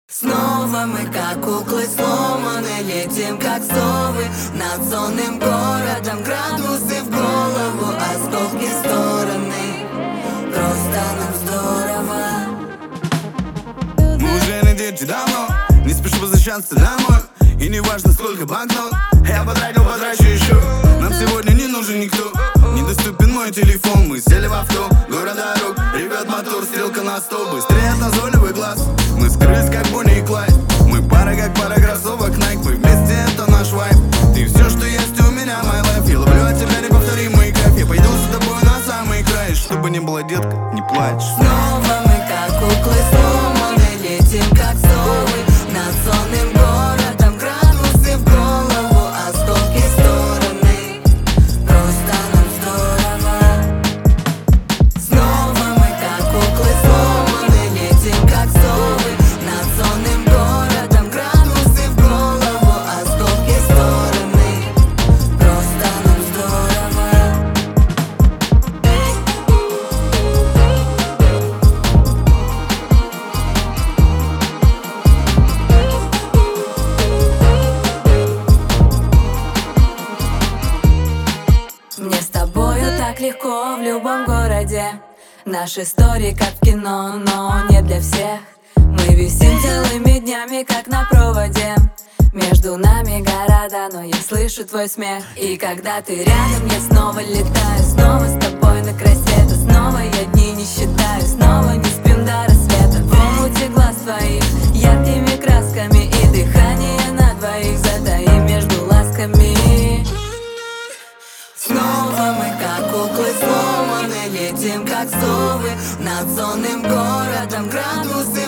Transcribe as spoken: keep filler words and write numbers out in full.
Снова мы, как куклы, сломаны, летим, как совы над сонным городом. Градусы в голову, осколки в стороны. Просто нам здорово. Мы уже на дети давно, не спешу возвращаться домой. И не важно, сколько банкнот я потратил, потрачу еще. Нам сегодня не нужен никто, недоступен мой телефон. Мы сели в авто, город дорог, ревет мотор, стрелка на сто. Быстрее от назойливый глаз, мы скрылись, как Бонни и Клайд. Мы пара, как пара кроссовок Nike. Мы вместе, это наш вайб. Ты все, что есть у меня, my life. Я ловлю от тебя неповторимый кайф. Я пойду с тобой на самый край. Чтобы не было, детка, не плачь. Снова мы, как куклы, сломаны, летим, как совы над сонным городом. Градусы в голову, осколки в стороны. Просто нам здорово. Снова мы, как куклы, сломаны, летим, как совы над сонным городом. Градусы в голову, осколки в стороны. Просто нам здорово. Мне с тобою так легко в любом городе. Наши истории как в кино, но не для всех. Мы висим целыми днями, как на проводе. Между нами города, но я слышу твой смех. И когда ты рядом, я снова летаю. Снова с тобой на край света. Снова я дни не считаю. Снова не спим до рассвета. В омуте глаз твоих яркими красками. И дыхание на двоих затаим между ласками. Снова мы, как куклы, сломаны, летим, как совы над сонным городом. Градусы